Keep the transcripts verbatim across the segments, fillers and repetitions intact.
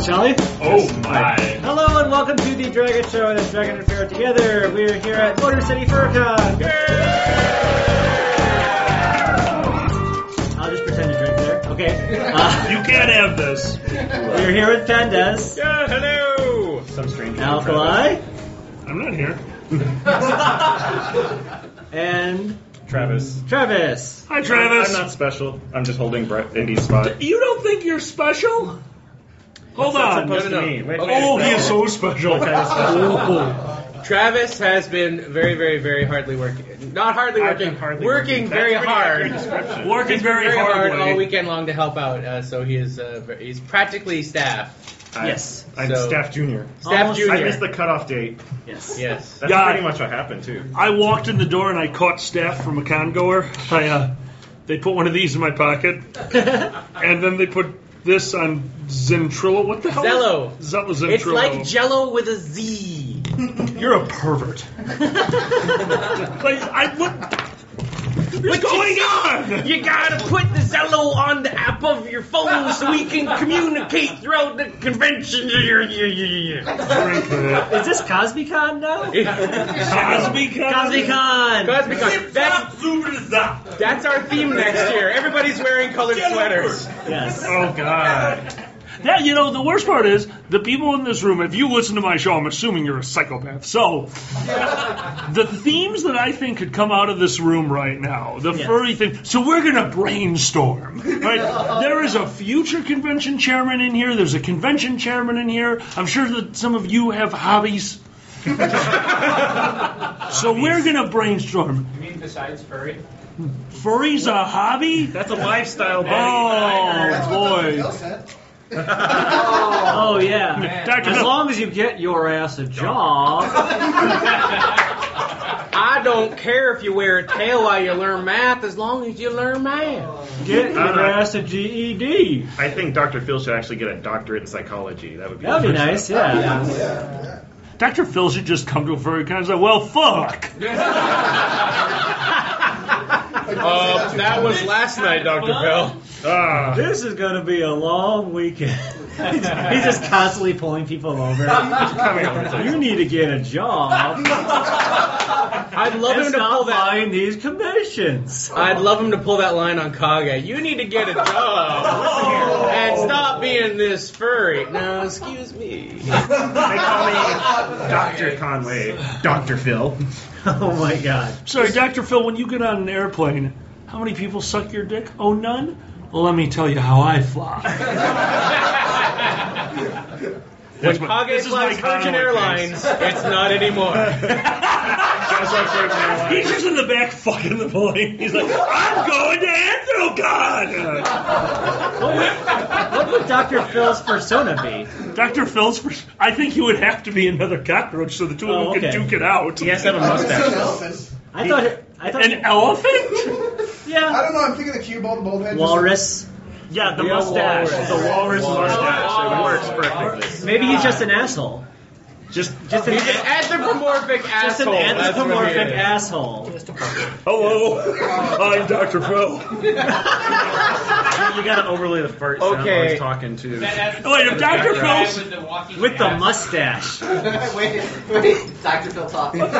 Shall we? Oh my. Hello and welcome to the Dragon Show and the Dragon Affair together. We're here at Motor City FurCon. I'll just pretend to drink there. Okay. Uh, You can't have this. we're here with Pandas. Yeah, hello! Some strange. Alkali. I'm not here. And Travis. Travis. Hi, Travis. I'm not special. I'm just holding Brett Indy's spot. You don't think you're special? Hold What's that on. supposed No, no, to no. mean? Wait, Okay. Oh, he is so special. What kind of special? Travis has been very, very, very hardly working. Not hardly I've working. been hardly working working. very That's pretty hard. accurate description. Working He's been very, very hard hardly. all weekend long to help out. Uh, so he is. Uh, very, he's practically staff. I- Yes. I'm So- staff junior. Staff Almost- junior. I missed the cutoff date. Yes. Yes. That's Yeah. pretty much what happened too. I walked in the door and I caught staff from a con goer. I, uh, they put one of these in my pocket, and then they put this on Zentrilo. What the hell? Zello. Zello Zentrilo. It's like Jello with a Z. You're a pervert. Like, I, what? What's going on? You gotta put the Zello on the app of your phone so we can communicate throughout the convention. Drink that. Is this CosbyCon now? Cosby Con? CosbyCon. Cosby, that's, that's our theme next year. Everybody's wearing colored sweaters. Yes. Oh, God. Yeah, you know, the worst part is, the people in this room, if you listen to my show, I'm assuming you're a psychopath. So, the themes that I think could come out of this room right now, the Yes. furry thing, so we're going to brainstorm. Right? There is a future convention chairman in here, there's a convention chairman in here, I'm sure that some of you have hobbies. So we're going to brainstorm. You mean besides furry? Furry's a hobby? That's a lifestyle, buddy. Oh, boy. Oh yeah. Doctor As Phil. long as you get your ass a job. I don't care if you wear a tail while you learn math, as long as you learn math. Get your Uh, ass a G E D. I think Doctor Phil should actually get a doctorate in psychology. That would be. That'd be the nice, first yeah. Doctor Phil should just come to a furry con and say, well, fuck. Uh, that was last night, Doctor Phil. Ah, This is going to be a long weekend. He's just constantly pulling people over. coming over to You need to get a job. I'd love And him to pull stop that. buying these commissions. I'd love him to pull that line on Kage. You need to get a job and stop being this furry. No, excuse me. They call me Doctor Conway. Doctor Phil. Oh my god. Sorry, Doctor Phil, when you get on an airplane, how many people suck your dick? Oh, none? Well, let me tell you how I fly. When That's my- Kage this is my flies Virgin Conway Airlines, it's not anymore. Just like Virgin Airlines. He's just in the back fucking the plane. He's like, I'm going to Anthrocon! What would Doctor Phil's persona be? Doctor Phil's, pers- I think he would have to be another cockroach so the two of Oh, them can okay. duke it out. He has to have a mustache. I thought it, I thought An it- elephant? I yeah. don't know. I'm thinking the cue ball, the bald head. Walrus. Yeah, the Yeah, mustache. walrus. The walrus, Walrus. mustache. It works perfectly. Maybe he's just an asshole. Just, Just an, He's an anthropomorphic just an asshole. That's what he anthropomorphic is. asshole. Hello, I'm Doctor Phil. you gotta overlay the fart sound Okay. while he's talking to. Oh, wait, if Doctor Phil's... With the walking With the cat. mustache. wait, wait. Doctor Phil talking. A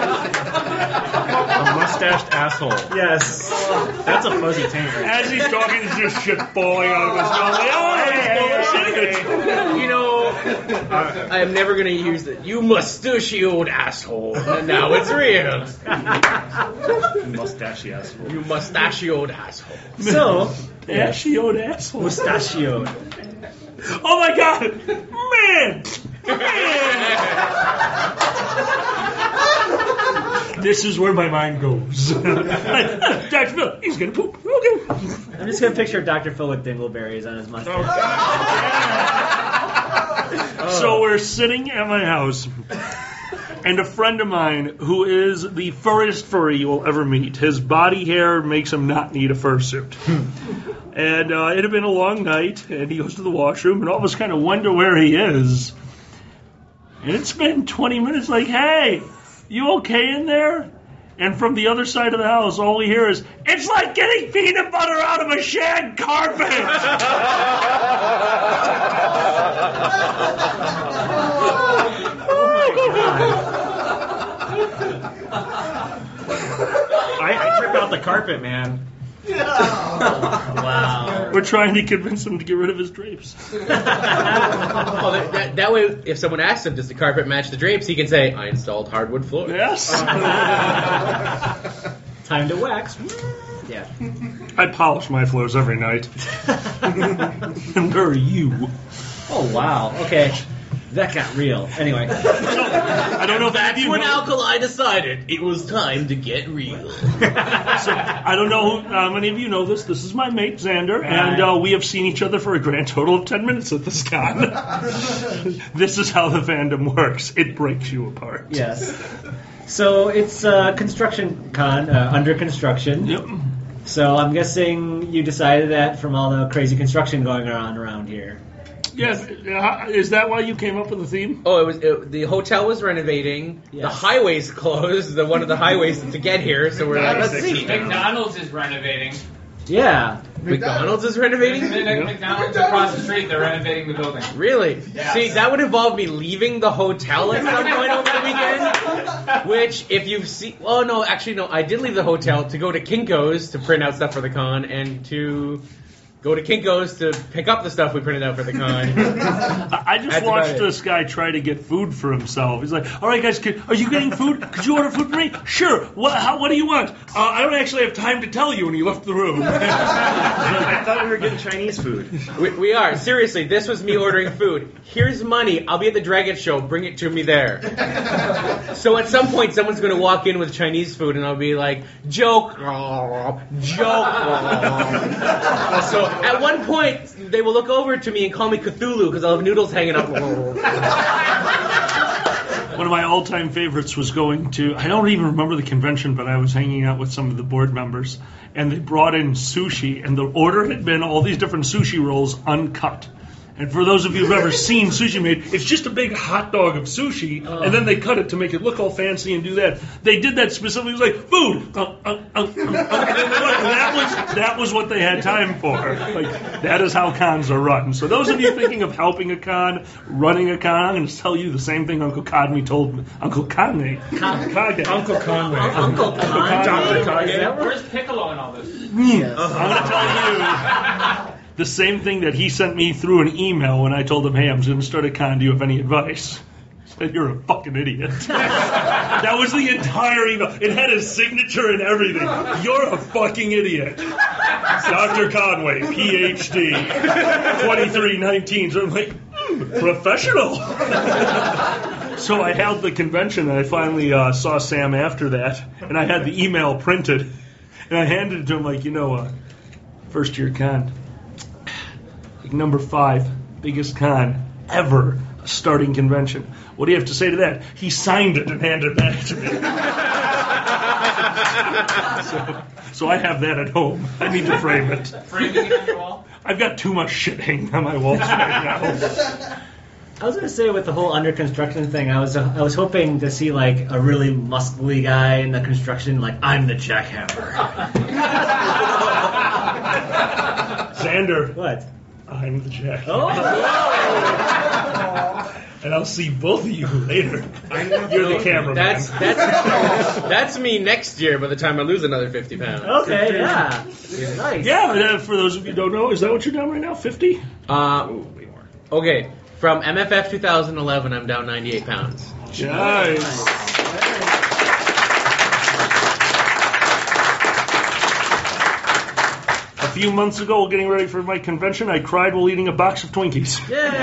mustached asshole. Yes. That's a fuzzy taint right As he's talking, there's just shit falling out of his mouth. Like, oh, that's bullshit. You know, I am never going to use that. You mustachioed asshole. And now it's real. Mustachy asshole. You mustachioed asshole. So, Ashioed asshole. mustachioed. Oh my god! Man! Man! This is where my mind goes. Doctor Phil, he's gonna poop. Okay. I'm just gonna picture Doctor Phil with dingleberries on his mustache. So we're sitting at my house, and a friend of mine who is the furriest furry you will ever meet. His body hair makes him not need a fursuit. And uh, it had been a long night, and he goes to the washroom, and all of us kind of wonder where he is. And it's been twenty minutes, like, hey, you okay in there? And from the other side of the house, all we hear is, "It's like getting peanut butter out of a shag carpet." I, I trip out the carpet, man. Wow. We're trying to convince him to get rid of his drapes. Oh, that, that, that way, if someone asks him, does the carpet match the drapes, he can say, I installed hardwood floors. Yes. Time to wax. Yeah. I polish my floors every night. And where are you? Oh, wow. Okay. That got real. Anyway. So, I don't know if That's any of you when know. Alkali decided it was time to get real. So, I don't know how many of you know this. This is my mate, Xander, and uh, we have seen each other for a grand total of ten minutes at this con. This is how the fandom works. It breaks you apart. Yes. So it's uh, construction con, uh, under construction. Yep. So I'm guessing you decided that from all the crazy construction going on around here. Yes. Uh, is that why you came up with the theme? Oh, it was it, the hotel was renovating. Yes. The highway's closed. The one of the highways to get here. So we're like, let's see. McDonald's is renovating. Yeah. McDonald's is renovating. And then McDonald's across the street, they're renovating the building. Really? Yes. See, that would involve me leaving the hotel at some point over the weekend. Which, if you've seen, oh no, actually no, I did leave the hotel to go to Kinko's to print out stuff for the con and to go to Kinko's to pick up the stuff we printed out for the con. I I just That's watched about it. this guy try to get food for himself. He's like, "All right, guys, can, are you getting food? Could you order food for me? Sure. What? How, what do you want? Uh, I don't actually have time to tell you." And he left the room. I thought we were getting Chinese food. we, we are. Seriously, this was me ordering food. Here's money. I'll be at the Dragon Show. Bring it to me there. So at some point, someone's going to walk in with Chinese food, and I'll be like, joke, joke. So at one point, they will look over to me and call me Cthulhu because I'll have noodles hanging up. One of my all-time favorites was going to, I don't even remember the convention, but I was hanging out with some of the board members, and they brought in sushi, and the order had been all these different sushi rolls uncut. And for those of you who've ever seen sushi made, it's just a big hot dog of sushi, Oh. and then they cut it to make it look all fancy and do that. They did that specifically. It was like, food! Uh, uh, uh, uh, uh, and then they went, that was that was what they had time for. Like, that is how cons are run. So those of you thinking of helping a con, running a con, I'm going to tell you the same thing Uncle Conway told me. Uncle Conway. Con- Kage. Uncle Conway. Uncle Con. Doctor Is that Kage. what- Where's Piccolo in all this? I'm going to tell you the same thing that he sent me through an email when I told him, hey, I'm going to start a con. Do you have any advice? He said, you're a fucking idiot. That was the entire email. It had his signature and everything. You're a fucking idiot. Doctor Conway, P H D, twenty-three nineteen. So I'm like, mm, professional. So I held the convention, and I finally uh, saw Sam after that, and I had the email printed, and I handed it to him like, you know, uh, first year con. Like number five, biggest con ever, a starting convention. What do you have to say to that? He signed it and handed it back to me. so, so I have that at home. I need to frame it. Framing it on your wall? I've got too much shit hanging on my walls right now. I was gonna say with the whole under construction thing, I was uh, I was hoping to see like a really muscly guy in the construction, like I'm the jackhammer. Xander, What? I'm the jack. Oh, And I'll see both of you later. You're the cameraman. That's that's that's me next year by the time I lose another fifty pounds. okay, yeah, nice. Yeah, but, uh, for those of you who don't know, is that what you're down right now? fifty? Uh, okay, from M F F twenty eleven, I'm down ninety-eight pounds. Nice. A few months ago, while getting ready for my convention, I cried while eating a box of Twinkies.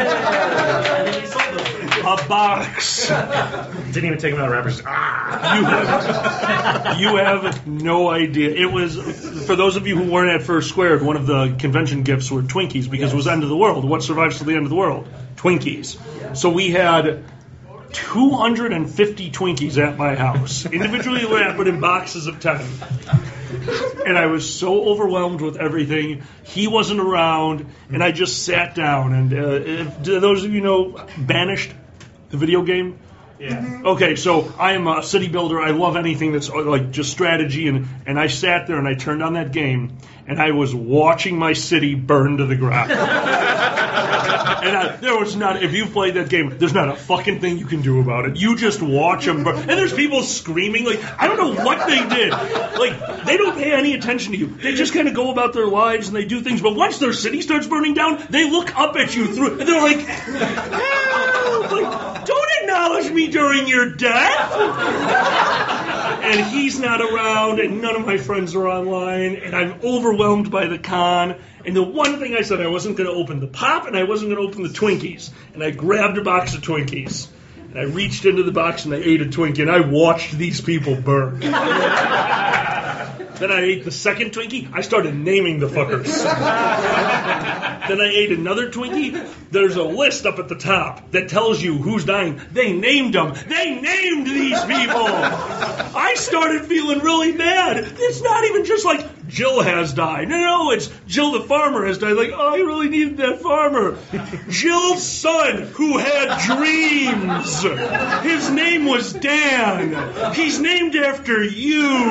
A box. Didn't even take them out of wrappers. Ah! You have, you have no idea. It was, for those of you who weren't at First Squared, one of the convention gifts were Twinkies because it was end of the world. What survives to the end of the world? Twinkies. So we had two hundred fifty Twinkies at my house, individually wrapped in boxes of ten. And I was so overwhelmed with everything. He wasn't around, and I just sat down. And uh, if, do those of you know Banished, the video game? Yeah. Okay, so I am a city builder. I love anything that's uh, like just strategy, and, and I sat there and I turned on that game, and I was watching my city burn to the ground. And I, there was not, if you played that game, there's not a fucking thing you can do about it. You just watch them burn. And there's people screaming, like, I don't know what they did. Like, they don't pay any attention to you. They just kind of go about their lives and they do things, but once their city starts burning down, they look up at you through, and they're like, help! Like, don't acknowledge me during your death! And he's not around, and none of my friends are online, and I'm overwhelmed by the con. And the one thing I said, I wasn't going to open the pop, and I wasn't going to open the Twinkies. And I grabbed a box of Twinkies, and I reached into the box, and I ate a Twinkie, and I watched these people burn. Then I ate the second Twinkie. I started naming the fuckers. Then I ate another Twinkie. There's a list up at the top that tells you who's dying. They named them. They named these people. I started feeling really bad. It's not even just like Jill has died. No, no, it's Jill the farmer has died. Like, oh, I really needed that farmer. Jill's son who had dreams. His name was Dan. He's named after you.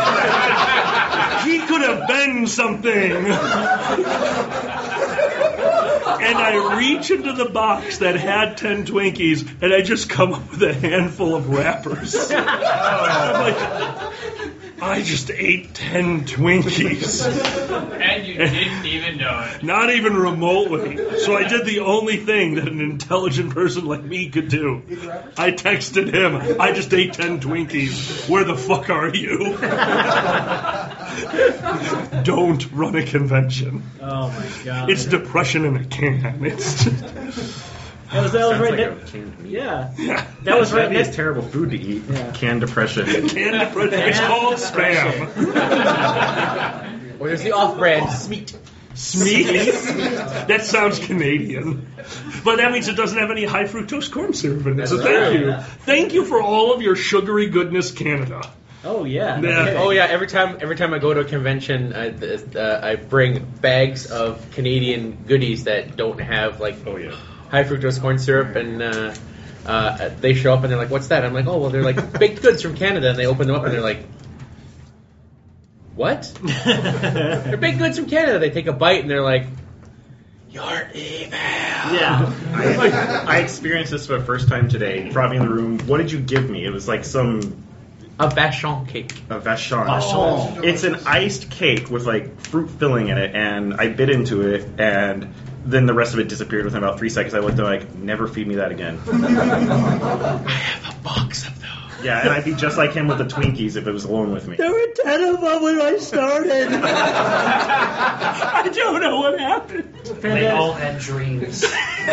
He could have been something. And I reach into the box that had ten Twinkies, and I just come up with a handful of wrappers. I'm like, I just ate ten Twinkies. And you didn't even know it. Not even remotely. So I did the only thing that an intelligent person like me could do. I texted him, I just ate ten Twinkies. Where the fuck are you? Don't run a convention. Oh my god. It's depression in a can. It's just... That was, that was Sounds right like there. a canned meat. Yeah. Yeah. That was right That'd be a next. terrible food to eat. Yeah. Canned depression. Canned depression. It's called spam. Or there's the off-brand Smeat. Smeat? That sounds Canadian. But that means it doesn't have any high fructose corn syrup in it. So That's thank right. you. Thank you for all of your sugary goodness, Canada. Oh yeah. Yeah. Okay. Oh yeah, every time every time I go to a convention, I, uh, I bring bags of Canadian goodies that don't have like Oh yeah. high fructose corn syrup, and uh, uh, they show up and they're like, "What's that?" I'm like, "Oh well, they're like baked goods from Canada," and they open them up and they're like, "What?" They're baked goods from Canada. They take a bite and they're like, "You're evil." Yeah. I, I experienced this for the first time today. You brought me in the room. What did you give me? It was like some A vachon cake. a vachon. Vachon. It's an iced cake with like fruit filling in it, and I bit into it, and then the rest of it disappeared within about three seconds. I looked at it like, never feed me that again. I have a box of those. Yeah, and I'd be just like him with the Twinkies if it was alone with me. There were ten of them when I started. I don't know what happened. They all had dreams.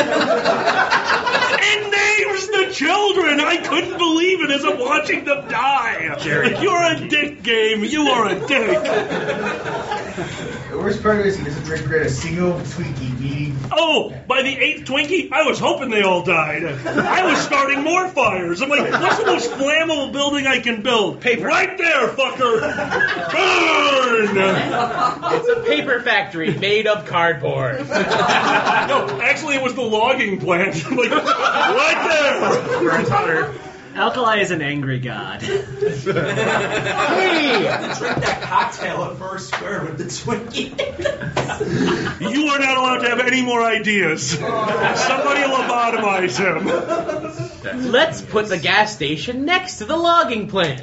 And names the children. I couldn't believe it as I'm watching them die. Jerry. You're a dick, Game. You are a dick. The worst part is he doesn't regret a single Twinkie eating. Oh, by the eighth Twinkie, I was hoping they all died. I was starting more fires. I'm like, what's the most flammable building I can build? Paper. Right there, fucker. Burn. It's a paper factory made of cardboard. No, actually, it was the logging plant. Like, right there. Burns hotter. Alkali is an angry god. Hey! Drink that cocktail at first square with the Twinkie. You are not allowed to have any more ideas. Somebody lobotomize him. Let's put the gas station next to the logging plant.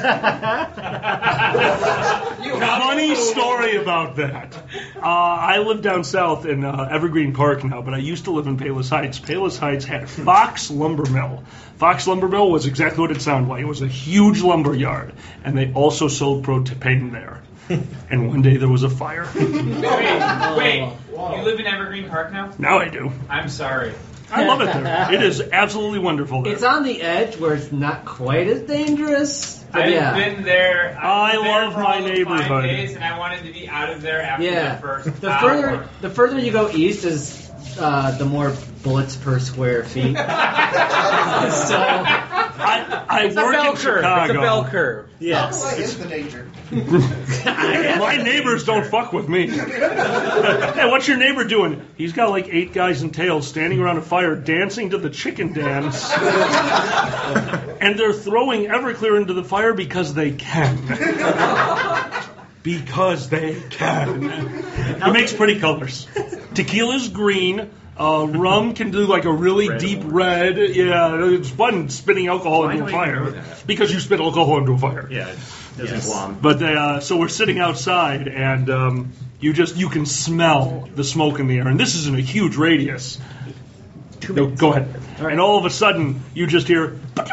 Funny story about that. Uh, I live down south in uh, Evergreen Park now, but I used to live in Palos Heights. Palos Heights had Fox Lumber Mill. Fox Lumber Mill was exactly what it sounded like. It was a huge lumber yard, and they also sold propane there. And one day there was a fire. Wait, wait. You live in Evergreen Park now? Now I do. I'm sorry. I love it there. It is absolutely wonderful there. It's on the edge where it's not quite as dangerous. But I've yeah. been there. I I've been there love for my all the neighborhood. fine days, and I wanted to be out of there after Yeah. the first The hour. further the further you go east is uh, the more bullets per square feet. So I, I It's a work bell in curve. Chicago. It's a bell curve. Yes. Why is the danger? My neighbors don't fuck with me. Hey, what's your neighbor doing? He's got like eight guys in tails standing around a fire dancing to the chicken dance. And they're throwing Everclear into the fire because they can. Because they can. He makes pretty colors. Tequila's green. Uh, rum can do like a really Red. deep red. Yeah, it's fun spitting alcohol Why into do a I even know fire. that? Because you spit alcohol into a fire. Yeah, it doesn't Yes. glom. But they, uh, so we're sitting outside, and um, you just you can smell the smoke in the air, and this is in a huge radius. No, go ahead. All right. And all of a sudden, you just hear.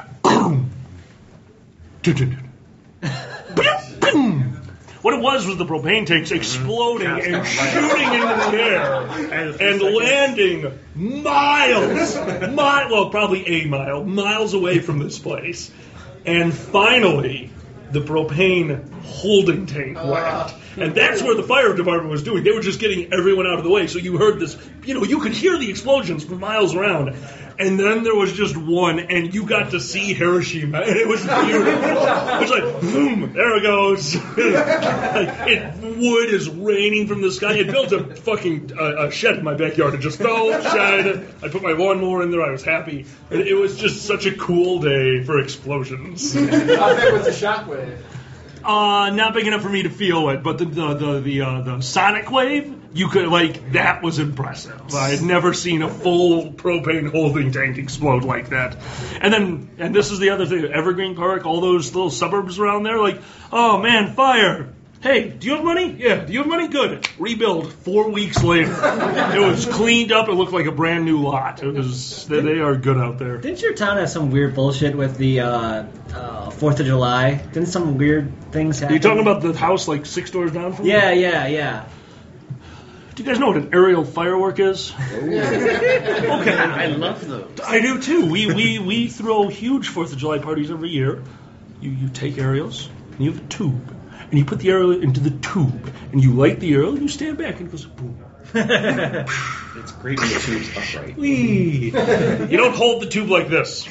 What it was was the propane tanks exploding and shooting into the air and landing miles, mi- well, probably a mile, miles away from this place. And finally, the propane holding tank went. And that's where the fire department was doing. They were just getting everyone out of the way. So you heard this, you know, you could hear the explosions for miles around. And then there was just one, and you got to see Hiroshima, and it was beautiful. It was like, boom, there it goes. Like, it, wood is raining from the sky. It built a fucking uh, a shed in my backyard. It just fell, shed. I put my lawnmower in there. I was happy. It, it was just such a cool day for explosions. How big was the shockwave? Uh, not big enough for me to feel it, but the the the the, uh, the sonic wave, you could like that was impressive. I had never seen a full propane holding tank explode like that. And then, and this is the other thing, Evergreen Park, all those little suburbs around there, like, oh man, fire. Hey, do you have money? Yeah. Do you have money? Good. Rebuild. Four weeks later, it was cleaned up. It looked like a brand new lot. It was. They, they are good out there. Didn't your town have some weird bullshit with the uh, uh, Fourth of July? Didn't some weird things Are happen? you talking about the house like six doors down from you? Yeah, yeah, yeah. Do you guys know what an aerial firework is? Okay, I love those. I do too. We we we throw huge Fourth of July parties every year. You you take aerials and you have a tube, and you put the aerial into the tube, and you light the aerial, and you stand back, and it goes boom. It's great when the tube's upright. Whee. You don't hold the tube like this.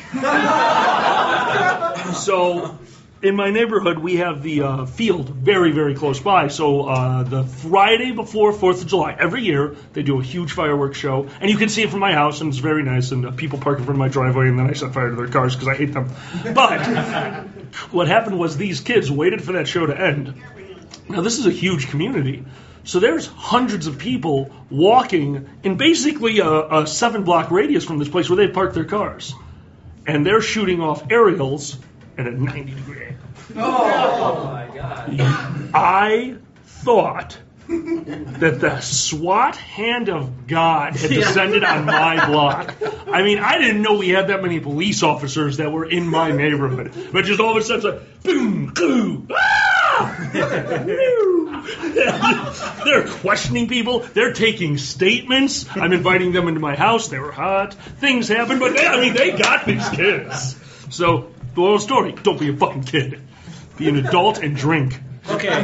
So, in my neighborhood, we have the uh, field very, very close by. So, uh, the Friday before Fourth of July, every year, they do a huge fireworks show. And you can see it from my house, and it's very nice. And uh, people park in front of my driveway, and then I set fire to their cars because I hate them. But what happened was these kids waited for that show to end. Now, this is a huge community. So there's hundreds of people walking in basically a, a seven-block radius from this place where they park their cars. And they're shooting off aerials at a ninety degree angle. Oh, my God. I thought that the SWAT hand of God had descended on my block. I mean, I didn't know we had that many police officers that were in my neighborhood. But just all of a sudden, it's like, boom, boom, ah! They're questioning people. They're taking statements. I'm inviting them into my house. They were hot. Things happen, but they, I mean, they got these kids. So, the little story, don't be a fucking kid. Be an adult and drink. Okay.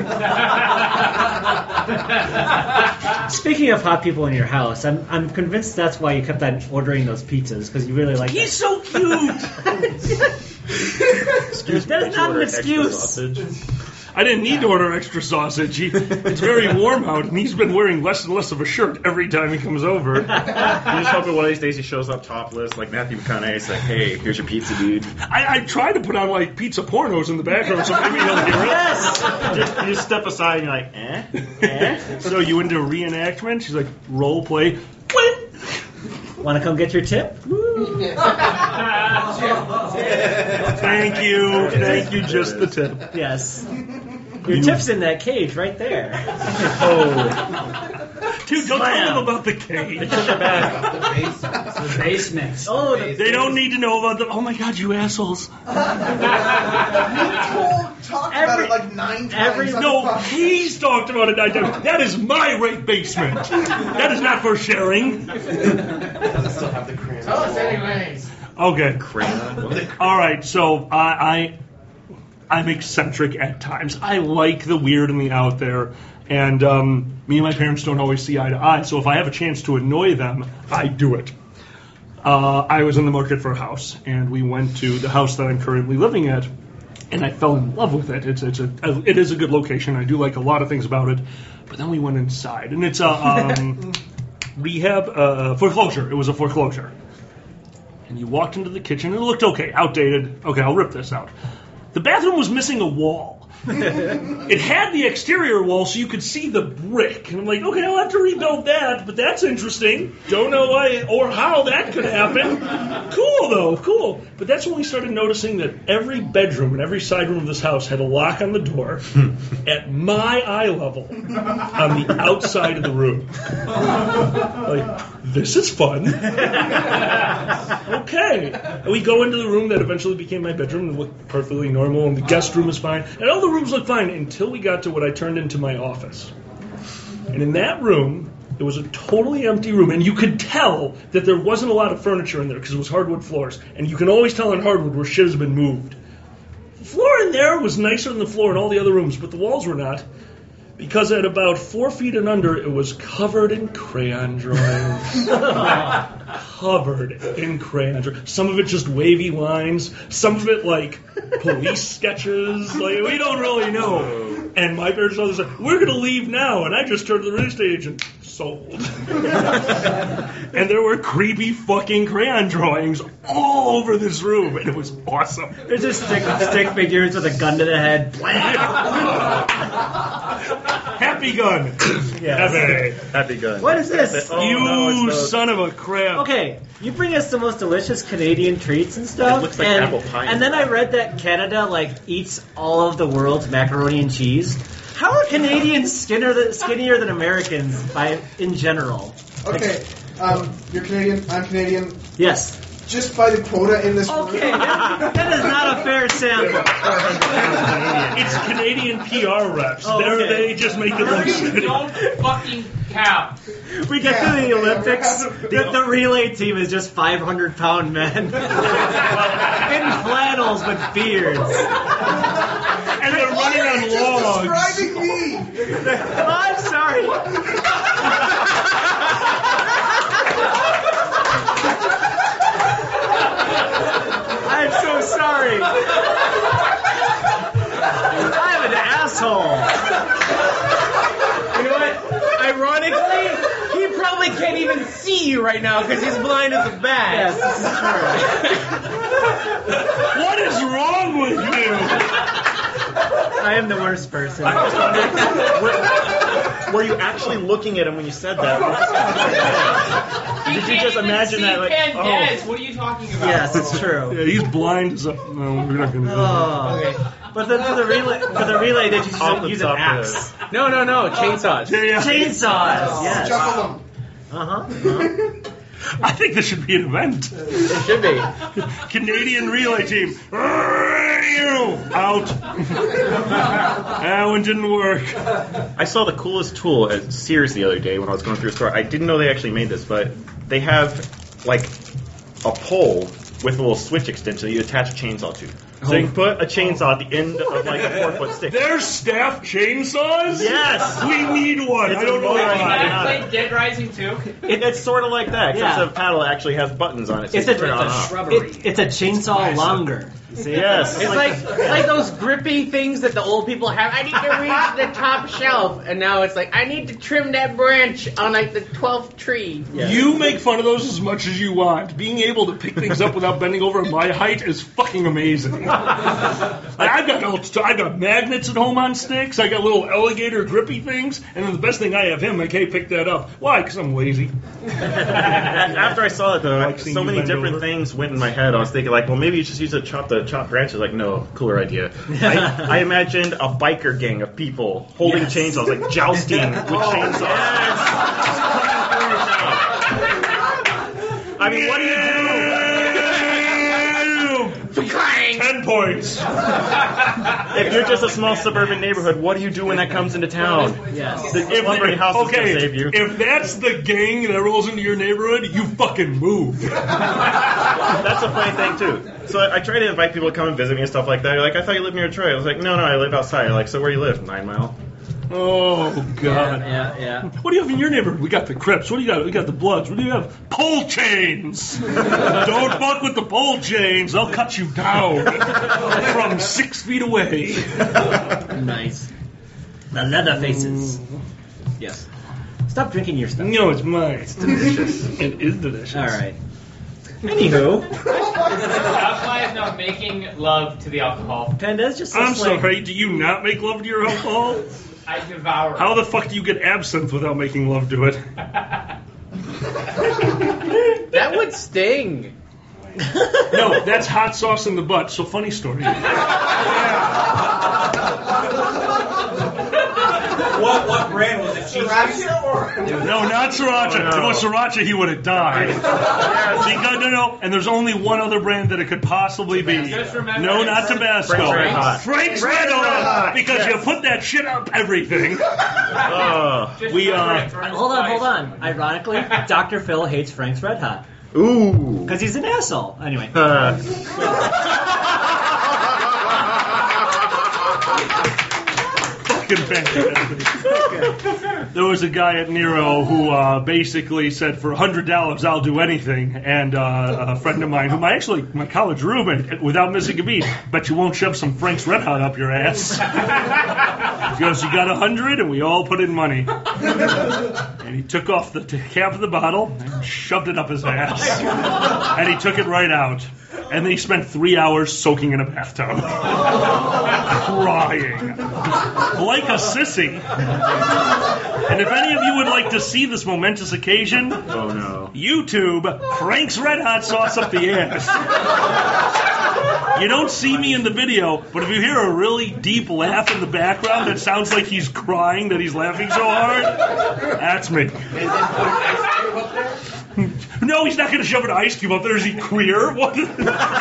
Speaking of hot people in your house, I'm I'm convinced that's why you kept on ordering those pizzas, because you really like He's so cute. Excuse me, That is did you not an order extra excuse. sausage? I didn't need to order extra sausage. He, it's very warm out, and he's been wearing less and less of a shirt every time he comes over. You just hope that one of these days he shows up topless, like Matthew McConaughey. It's like, hey, here's your pizza, dude. I, I try to put on like pizza pornos in the background, so maybe he'll hear it. Yes. Just, you just step aside and you're like, eh? Eh? So you into reenactment? She's like, role play. Want to come get your tip? Thank you, thank you, just the tip. Yes. Your tip's in that cage right there. Oh, dude, don't tell them about the cage. The basement. Oh, the, They don't need to know about the. Oh my god, you assholes! You told, talked about Every- it like nine times. every- on No, the podcast. he's talked about it nine times. That is my rape basement. That is not for sharing. Tell us anyways. Okay. Crayon. All right. So I, I, I'm eccentric at times. I like the weird and the out there, and um, me and my parents don't always see eye to eye. So if I have a chance to annoy them, I do it. uh, I was in the market for a house, and we went to the house that I'm currently living at, and I fell in love with it. It's it's a it is a good location. I do like a lot of things about it, but then we went inside, and it's a um, rehab uh, foreclosure. It was a foreclosure, and you walked into the kitchen, and it looked okay, outdated. Okay, I'll rip this out. The bathroom was missing a wall. It had the exterior wall so you could see the brick. And I'm like, okay, I'll have to rebuild that, but that's interesting. Don't know why or how that could happen. Cool, though, cool. But that's when we started noticing that every bedroom and every side room of this house had a lock on the door at my eye level on the outside of the room. Like, this is fun. Okay. And we go into the room that eventually became my bedroom and looked perfectly normal, and the guest room is fine. And all the rooms looked fine until we got to what I turned into my office. And in that room, it was a totally empty room, and you could tell that there wasn't a lot of furniture in there because it was hardwood floors. And you can always tell on hardwood where shit has been moved. The floor in there was nicer than the floor in all the other rooms, but the walls were not. Because at about four feet and under, it was covered in crayon drawings. Covered in crayon drawings. Some of it just wavy lines. Some of it like police sketches. Like, we don't really know. And my parents told us, we're going to leave now. And I just turned to the real estate agent. Sold. And there were creepy fucking crayon drawings all over this room. And it was awesome. There's just stick, stick figures with a gun to the head. Happy gun. Yes. Happy. Happy gun. What is this? Oh, you no, it's son of a crap. Okay, you bring us the most delicious Canadian treats and stuff. It looks like and, apple pie. And then I read that Canada like eats all of the world's macaroni and cheese. How are Canadians skinnier than, skinnier than Americans by in general? Okay, um, you're Canadian. I'm Canadian. Yes. Just by the quota in this Okay, room. that, that is not a fair sample. It's Canadian P R reps. Oh, They're, okay. They just make it look shitty. Don't fucking count. We get Yeah. to the Olympics, the, the relay team is just five hundred pound men. In flannels with beards. And they're running on logs. Describing me. Oh, I'm sorry. I'm so sorry. I'm an asshole. You know what? Ironically, he probably can't even see you right now because he's blind as a bat. Yes, this is true. What is wrong with you? I am the worst person. were, were you actually looking at him when you said that? Did you just imagine that? Like, Can't oh, guess. What are you talking about? Yes, it's true. Yeah, he's blind as a... No, we're not going to do that. Oh. Okay. But then for the relay, for the relay, did you Off the use an top of axe? No, no, no. Chainsaws. Yeah, yeah. Chainsaws. Yes. Juggle them. Uh huh. Uh-huh. I think this should be an event. It should be. Canadian relay team. Out. That one didn't work. I saw the coolest tool at Sears the other day when I was going through a store. I didn't know they actually made this, but they have like a pole with a little switch extension that you attach a chainsaw to. So you can put a chainsaw at the end of like a four foot stick. There's staff chainsaws? Yes! We need one. It's I don't a know motor You why. guys play Dead Rising too? It, it's sort of like that, except Yeah. the paddle actually has buttons on it. So It's you a, can turn it on and off. shrubbery. it, it's a chainsaw longer. See? Yes. It's like it's like those grippy things that the old people have. I need to reach the top shelf, and now it's like I need to trim that branch on like the twelfth tree. You make fun of those as much as you want. Being able to pick things up without bending over my height is fucking amazing. Like, I've got I've got magnets at home on sticks. I got little alligator grippy things, and then the best thing, I have him. Like, hey, pick that up. Why? Because I'm lazy. After I saw it, though, I like, like seeing so you many bend different over. things went in my head. I was thinking, like, well, maybe you just use a chop the chop branches. Like, no, cooler idea. I, I imagined a biker gang of people holding Yes. chainsaws, like jousting with chainsaws. I mean, what do you do? Ten points. If you're just a small suburban neighborhood, what do you do when that comes into town? Yes. The slumbering house is okay, going to save you. if that's the gang that rolls into your neighborhood, you fucking move. That's a funny thing, too. So I, I try to invite people to come and visit me and stuff like that. They're like, I thought you lived near Troy. I was like, no, no, I live outside. They're like, so where do you live? Nine Mile. Oh God! Yeah, yeah. What do you have in your neighborhood? We got the Crips. What do you got? We got the Bloods. What do you have? Pole chains. Don't fuck with the pole chains. They'll cut you down from six feet away. Nice. The leather faces. Yes. Stop drinking your stuff. No, it's mine. It's delicious. It is delicious. All right. Anywho, Alcohol is not making love to the alcohol. Panda's just. I'm like, sorry. Do you not make love to your alcohol? I devour. How the fuck do you get absinthe without making love to it? That would sting. No, that's hot sauce in the butt. So funny story. What what brand was it? Sriracha or? No, not sriracha. If it was sriracha, he would have died. Because, no, no, and there's only one other brand that it could possibly be. Just remember No, it's not Tabasco. Frank's Red Hot. Frank's Red Hot. Because you put that shit up everything. Oh. Just We, remember uh, it burns Hold on, twice. hold on. Ironically, Doctor Phil hates Frank's Red Hot Ooh. because he's an asshole. Anyway. Uh, Fucking fantastic. There was a guy at Nero who uh, basically said, for one hundred dollars, I'll do anything. And uh, a friend of mine, whom I actually, my college roommate, without missing a beat, bet you won't shove some Frank's Red Hot up your ass. He goes, you got a hundred? And we all put in money. And he took off the t- cap of the bottle and shoved it up his ass. And he took it right out. And then he spent three hours soaking in a bathtub. Crying. Like a sissy. And if any of you would like to see this momentous occasion, oh no. YouTube, Frank's Red Hot sauce up the ass. You don't see me in the video, but if you hear a really deep laugh in the background that sounds like he's crying, that he's laughing so hard, that's me. No, he's not going to shove an ice cube up there. Is he queer? What? No,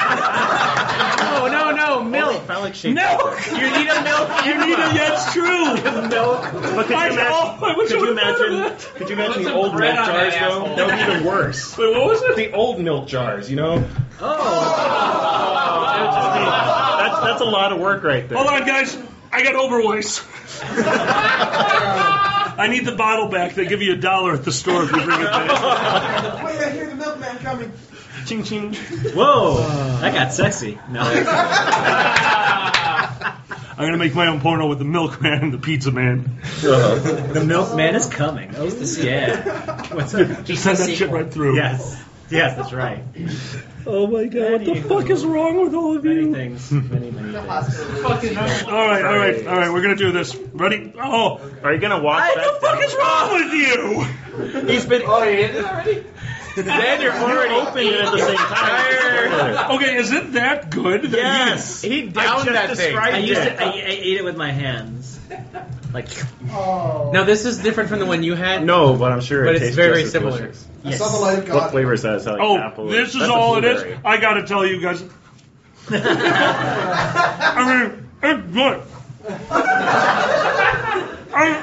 no, no, milk. Phallic shape. Milk! You need a milk. You need it, that's true. milk. But could you I imagine, know, I wish could I you would've thought of imagine, that. could you imagine Put the some old bread milk on jars, that though? asshole. That would be even worse. Wait, what was it? The old milk jars, you know? Oh. That would just be, that's, that's a lot of work right there. Hold on, guys. I got Overweiss. I need the bottle back. They give you a dollar at the store if you bring it back. Wait, I hear the milkman coming. Ching ching. Whoa. That got sexy. No. I'm going to make my own porno with the milkman and the pizza man. The milkman is coming. Oh, yeah. What's up? Just send that shit right through. Yes. Yes, that's right. Oh my god, what the fuck is wrong with all of Many you? things. Many, many things. Fucking hell. All right, all right, all right, we're going to do this. Ready? Oh, Are you going to watch what that? the fuck is wrong with you? He's been. Oh, you did it already? Then you're already Open it at the same time. Okay, is it that good? Yes. He downed that thing. I used it. I, I ate it with my hands. Like. Oh. Now this is different from the one you had. No, but I'm sure But it it's tastes very just as similar. delicious. I saw the light of What God. flavor is that? Is that like Oh, apple? or- this is that's a all it is? blueberry. I got to tell you guys. I mean, it's good. I,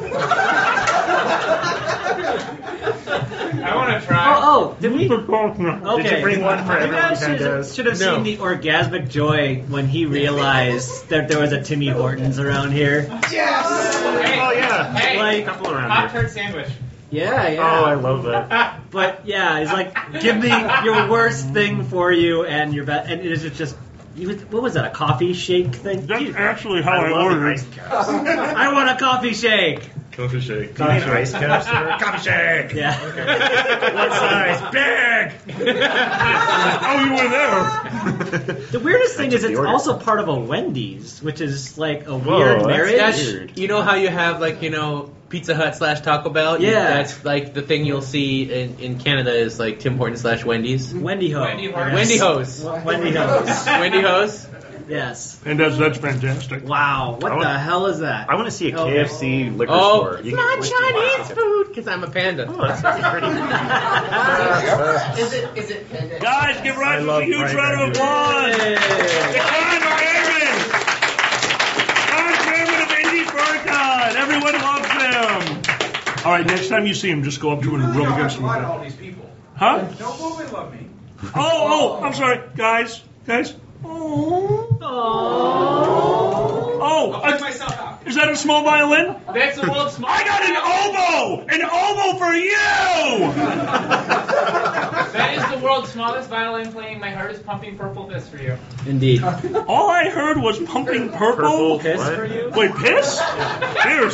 I want to try. Oh, oh, did we? okay. Okay. Did you bring one for You everyone guys who should have, does? should have No. seen the orgasmic joy when he realized that there was a Timmy Hortons around here. Yes! Hey, Oh, yeah. Hey, Like- A couple around Pop here. Tart sandwich. Yeah, yeah. Oh, I love that. But yeah, he's like, give me your worst thing for you and your best. And it is just, you would- what was that? A coffee shake thing? That's actually how I, I love the ordered ice it. caps. I want a coffee shake. Coffee shake. Do you mean ice caps? Or coffee shake. Yeah. What size? Big. Oh, you were there. The weirdest thing is the it's order. also part of a Wendy's, which is like a Whoa, weird that's marriage. That's, Weird. you know how you have like you know Pizza Hut slash Taco Bell. You- Yeah. that's like the thing you'll see in, in Canada is like Tim Hortons slash Wendy's. Wendy Ho. Wendy Hortons. Wendy Hose. Wendy Ho's. Wendy Hose. Yes. And that's, that's fantastic. Wow. What I want- the hell is that? I want to see a Oh. K F C liquor Oh, store. it's You not can- Chinese food because I'm a panda. Oh, that's pretty. Is it, is it panda? Guys, give I Rogers a love huge Frank round of Andrews. applause. Hey. The Con Chairman. Con Chairman of Indy FurCon. Everyone loves him. All right, next time you see him, just go up to him and rub against him. Lie to all these people. Huh? Don't move and love me. Oh, oh, I'm sorry, guys, guys. Oh, Aww. oh, I'll I, pick myself out. Is that a small violin? That's the world's smallest. I got an oboe! An oboe for you! That is the world's smallest violin playing. My heart is pumping purple piss for you. Indeed. All I heard was pumping purple. Purple Piss what? for you? Wait, piss? Cheers.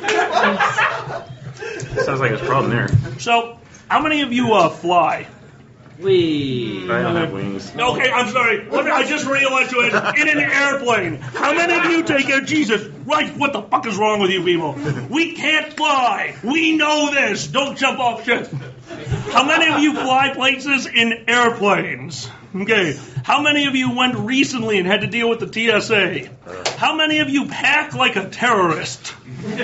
Sounds like there's a problem there. So, how many of you uh, fly? We. I don't have wings. Okay, I'm sorry. Let me, I just realized you had in an airplane. How many of you take air? Jesus, right? What the fuck is wrong with you people? We can't fly. We know this. Don't jump off shit. How many of you fly places in airplanes? Okay. How many of you went recently and had to deal with the T S A? How many of you pack like a terrorist? They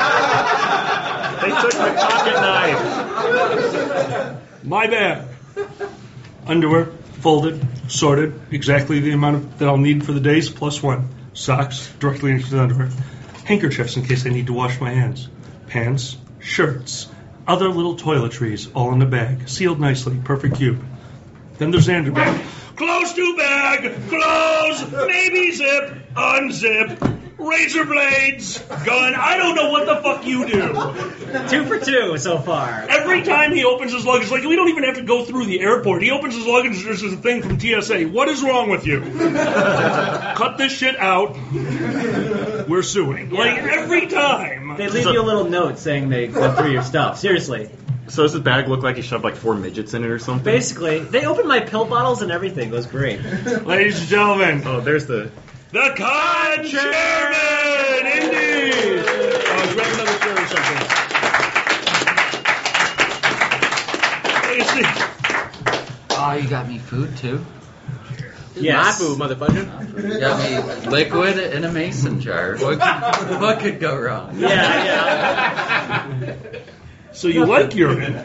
took my pocket knife. My bad. Underwear, folded, sorted, exactly the amount of, that I'll need for the days, plus one. Socks, directly into the underwear. Handkerchiefs in case I need to wash my hands. Pants, shirts, other little toiletries, all in the bag, sealed nicely, perfect cube. Then there's the underbag. Close to bag, close, maybe zip, unzip, razor blades, gun. I don't know what the fuck you do. Two for two so far. Every time he opens his luggage, like we don't even have to go through the airport. He opens his luggage, there's a thing from T S A. What is wrong with you? Cut this shit out. We're suing. Like every time. They leave you a little note saying they go through your stuff. Seriously. So does the bag look like he shoved like four midgets in it or something? Basically, they opened my pill bottles and everything. It was great. Ladies and gentlemen, Oh, there's the... the Con Chairman! Indeed! Oh, grab another chair or something. What do you see? Oh, you got me food too? Yes. My food, motherfucker. You got me liquid in a mason jar. What could, what could go wrong? Yeah, yeah. So you like urine?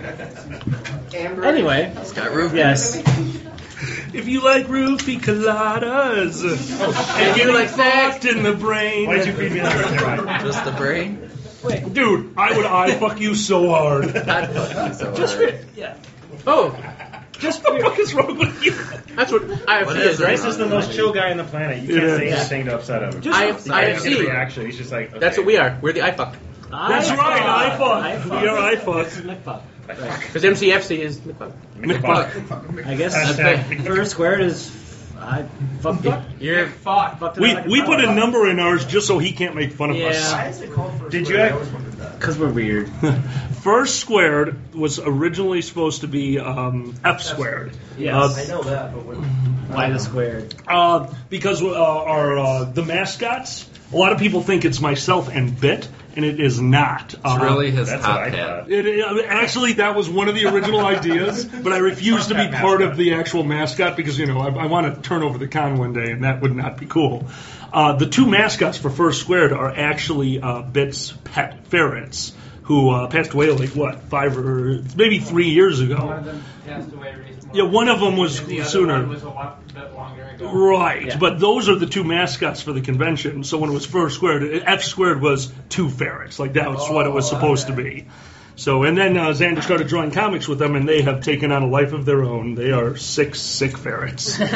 Anyway, It's got roof. yes. If you like roofie coladas, and you like fucked in the brain. Why'd you feed me that right there? Just the brain? Dude, I would eye fuck you so hard. I'd fuck you so Just hard. for, yeah. Oh, Just what the fuck is wrong with you? that's what I F C What is, is it? right? This is the most chill guy on the planet. You It can't say is. anything to upset him. Just- I- He's not even IFC. gonna reaction. He's just like, okay. That's what we are. We're the I F U C. That's right, I fuck. We are I fuck. McFuck. Because M C F C is McFuck. McFuck. I guess Hashtag first squared is I fucked it. You're Fuck. Fucked it We like we a put a fuck. number in ours just so he can't make fun of Yeah. us. Why is it called first Did word? you I act- always wondered that. Because we're weird. First squared was originally supposed to be um, F squared. Yes. Uh, I know that, but what? Why the squared? Uh, because uh, our uh, the mascots, a lot of people think it's myself and Bit, and it is not. It's Uh, really his That's top what I hat. thought. It, it- actually, that was one of the original ideas, but I refused to be part of the actual mascot because, you know, I, I want to turn over the con one day, and that would not be cool. Uh, the two mascots for First Squared are actually uh, Bit's pet ferrets, who uh, passed away like, what, five or maybe three years One ago. of them passed away recently. Yeah, one of them was And the other sooner. one was a lot, bit longer ago. Right, Yeah. but those are the two mascots for the convention. So when it was First Squared, F Squared was two ferrets. Like, that was what it was supposed to be. So, and then uh, Xander started drawing comics with them, and they have taken on a life of their own. They are six sick ferrets. Keep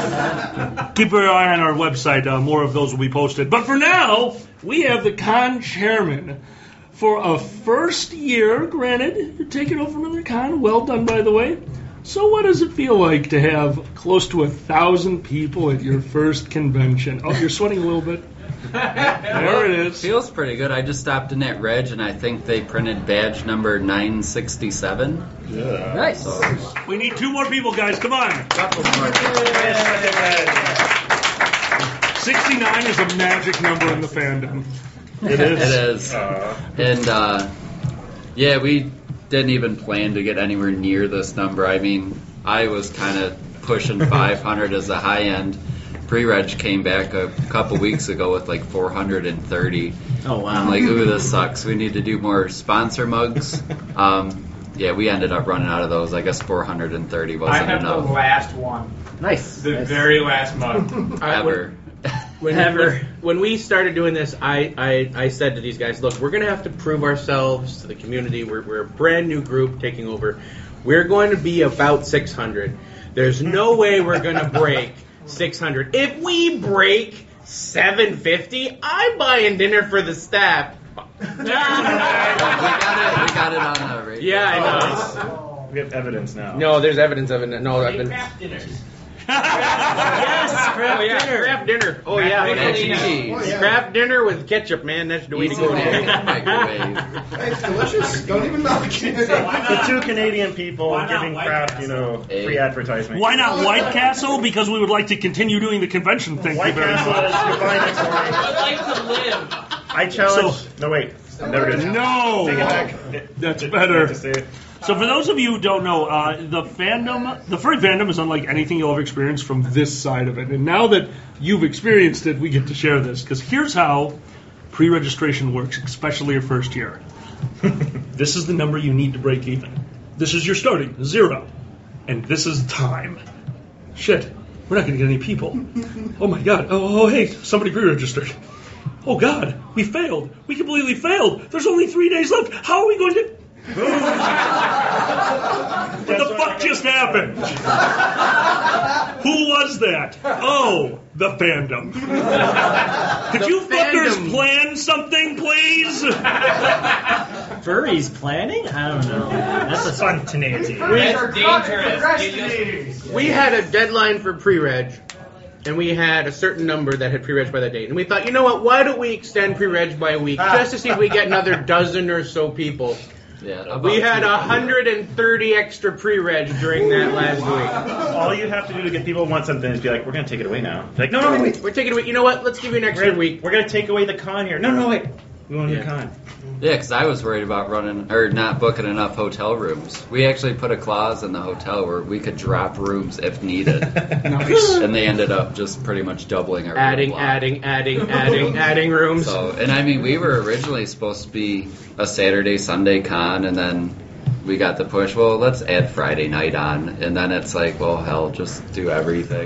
your eye on our website. Uh, more of those will be posted. But for now, we have the con chairman. For a first year, granted, you're taking over another con. Well done, by the way. So what does it feel like to have close to a thousand people at your first convention? Oh, you're sweating a little bit. There it is. Feels pretty good. I just stopped in at Reg, and I think they printed badge number nine sixty-seven. Nice. So, We need two more people, guys. Come on. sixty-nine is a magic number in the fandom. It is. it is. And, uh, yeah, we didn't even plan to get anywhere near this number. I mean, I was kind of pushing five hundred as a high end. Pre-reg came back a couple weeks ago with like four hundred thirty. Oh, wow. I'm like, ooh, this sucks. We need to do more sponsor mugs. Um, yeah, we ended up running out of those. I guess four hundred thirty I wasn't have enough. the last one. Nice. The Nice. very last mug. I- Ever. When, Never. when, when we started doing this, I, I, I said to these guys, look, we're going to have to prove ourselves to the community. We're, we're a brand new group taking over. We're going to be about six hundred. There's no way we're going to break six hundred. If we break seven fifty. I'm buying dinner for the staff. we got it. We got it on the radio. Yeah, I know. We have evidence now. No, there's evidence of it. No, I've been. Craft dinners. Yes, craft Oh yeah, dinner. craft dinner. Oh yeah, Mac and Cheese. cheese. Oh, yeah. craft dinner with ketchup, man. That's the way to Easy go. to Dude. microwave. It's delicious. Don't even knock it. The two Canadian people Why not giving White Kraft, Castle? you know, Hey. free advertisement. Why not White Castle? Because we would like to continue doing the convention. Thank White you very Castle much. is define I would like to live. I challenge. So- no wait, never did. No. Take it back. That's I better. have to say it. So for those of you who don't know, uh, the fandom, the furry fandom is unlike anything you'll ever experience from this side of it. And now that you've experienced it, we get to share this. Because here's how pre-registration works, especially your first year. This is the number you need to break even. This is your starting, zero. And this is time. Shit, we're not going to get any people. Oh my god, oh, oh hey, somebody pre-registered. Oh god, we failed. We completely failed. There's only three days left. How are we going to... What the fuck just happened? Who was that? Oh, the fandom. Could you fuckers fandom. plan something, please? Furries planning? I don't know. That's a Spontaneity. That's dangerous. We had a deadline for pre-reg, and we had a certain number that had pre-reg by that date. And we thought, you know what? Why don't we extend pre-reg by a week just to see if we get another dozen or so people? Yeah, about We had two. one hundred thirty extra pre-reg during that last week. All you have to do to get people to want something is be like, we're going to take it away now. They're like, no, no, no, wait. We're taking a week. You know what? Let's give you an We're extra gonna, week. we're going to take away the con here. No, no, wait. We want a new Yeah. con. Yeah, because I was worried about running or not booking enough hotel rooms. We actually put a clause in the hotel where we could drop rooms if needed, Nice. and they ended up just pretty much doubling our room Adding, block. adding, adding, adding, adding rooms. So, and I mean, we were originally supposed to be a Saturday, Sunday con, and then we got the push. Well, let's add Friday night on, and then it's like, well, hell, just do everything.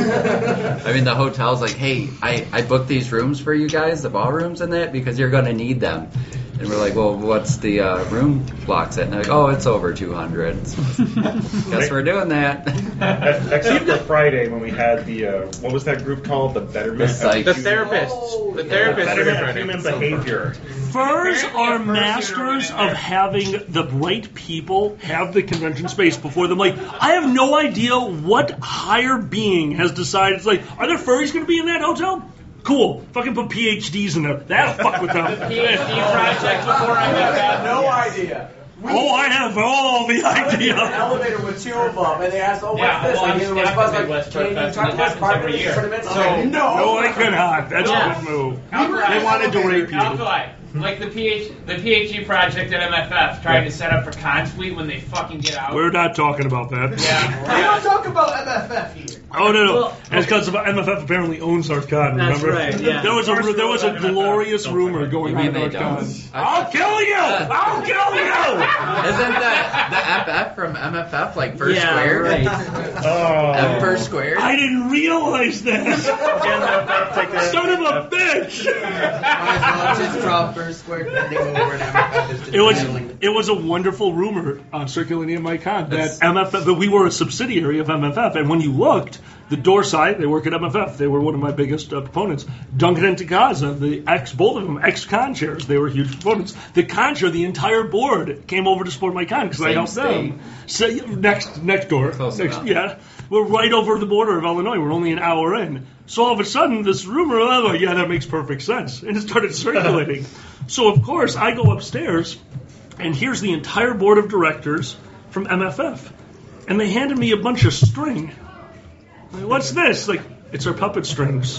I mean, the hotel's like, hey, I, I booked these rooms for you guys, the ballrooms and that, because you're going to need them. And we're like, well, what's the uh, room blocks at? And they're like, oh, it's over two hundred. So, guess we're doing that. Except for Friday when we had the, uh, what was that group called? The Betterment The of Psych. The Human- therapists. The therapists. Betterment are of Human Behavior. Furs Apparently are a first masters year of having the right people have the convention space before them. Like, I have no idea what higher being has decided. It's like, are there furries going to be in that hotel? Cool. Fucking put P H Ds in there. That'll fuck with them. P H D project before I got that. No idea. We Oh, I have all the went in an idea. elevator with two of them, and they asked, "Oh, what's Yeah, this?" well, Like, I'm it was staffed supposed at like, West "Can you Fest, talk and to it us happens part of every this year. for the minute?" So- I'm like, no. No, I cannot. That's Yeah. a good move. Alkali. They wanted to rape you. Alkali. Like the PH, the PhD project at M F F trying to set up for Con Suite when they fucking get out. We're not talking about that. yeah. We don't talk about M F F here. Oh no no! Well, It's because M F F apparently owns NorthCon. That's Remember? right, yeah. There was a First there was a rule about M F F, glorious don't rumor fuck going You on mean at they NorthCon. don't? I'll kill you! I'll kill you! Isn't that the F F from M F F, like first yeah, square? right. Oh. F first square? I didn't realize that. Take that. Son of a bitch! Might as well just drop first square bending over and M F F is just It was handling it was a wonderful rumor uh, circulating in my con That's- that M F F that we were a subsidiary of M F F, and when you looked, the door side they work at M F F. They were one of my biggest uh, proponents. Duncan and Takaza, the ex both of them ex con chairs, they were huge proponents. The con chair, the entire board came over to support my con because I Same helped them. So, next next door, Close next, enough. yeah. We're right over the border of Illinois. We're only an hour in. So all of a sudden, this rumor, I was like, yeah, that makes perfect sense. And it started circulating. So, of course, I go upstairs, and here's the entire board of directors from M F F. And they handed me a bunch of string. I'm like, what's this? Like, it's our puppet strings.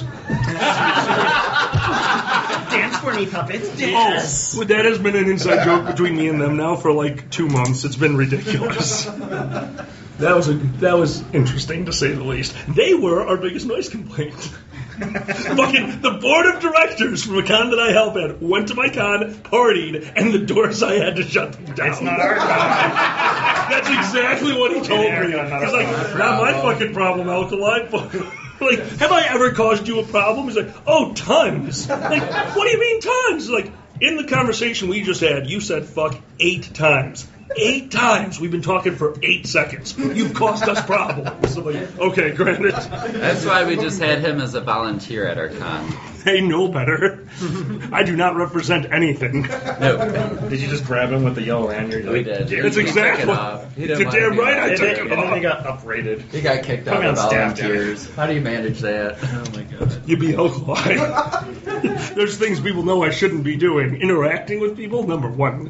Dance for me, puppets. Yes. Oh, well, that has been an inside joke between me and them now for like two months. It's been ridiculous. That was a that was interesting to say the least. They were our biggest noise complaint. Fucking the board of directors from a con that I help at went to my con, partied, and the doors I had to shut them down. It's not our con. That's exactly what he told me. Yeah, not He's our like, problem. not my fucking problem, Alkali. Like, have I ever caused you a problem? He's like, oh, tons. Like, what do you mean tons? Like, In the conversation we just had, you said fuck eight times. Eight times. We've been talking for eight seconds. You've caused us problems. I'm like, okay, granted. That's why we just had him as a volunteer at our con. They know better. I do not represent anything. No. Did you just grab him with the yellow lanyard? We did. That's He exactly. took it off. He didn't You're want to damn be right on I it. And took then, it and then off. they got uprated. He got kicked Put out me of on staff, volunteers. How do you manage that? Oh my god. You be alkaline. There's things people know I shouldn't be doing. Interacting with people, number one.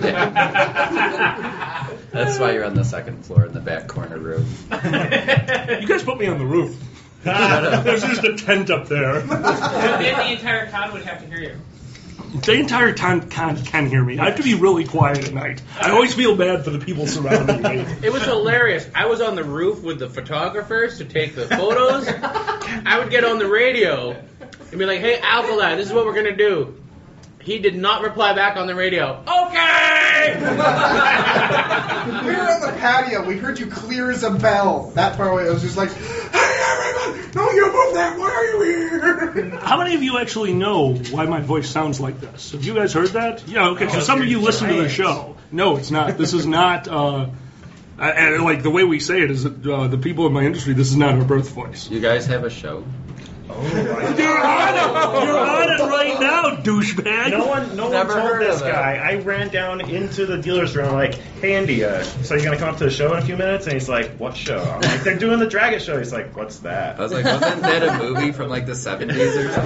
That's why you're on the second floor in the back corner room. You guys put me on the roof. There's just a tent up there. Then the entire con would have to hear you. The entire time can, can hear me. I have to be really quiet at night. I always feel bad for the people surrounding me. It was hilarious. I was on the roof with the photographers to take the photos. I would get on the radio and be like, hey, Alkali, this is what we're going to do. He did not reply back on the radio. Okay! We were on the patio. We heard you clear as a bell. That far away. It was just like, hey, everyone! No, you move that. Why are you here? How many of you actually know why my voice sounds like this? Have you guys heard that? Yeah, okay, so some of you listen to the show. No, it's not. This is not, uh, and like the way we say it is that uh, the people in my industry, this is not our birth voice. You guys have a show? Oh, You're on it! You're on it right now, douchebag! No one, no one Never told heard this of it. guy. I ran down into the dealer's room like, "Hey, Andy, uh, so you're gonna come up to the show in a few minutes?" And he's like, "What show?" I'm like, "They're doing the Dragon Show." He's like, "What's that?" I was like, wasn't that a movie from like the seventies or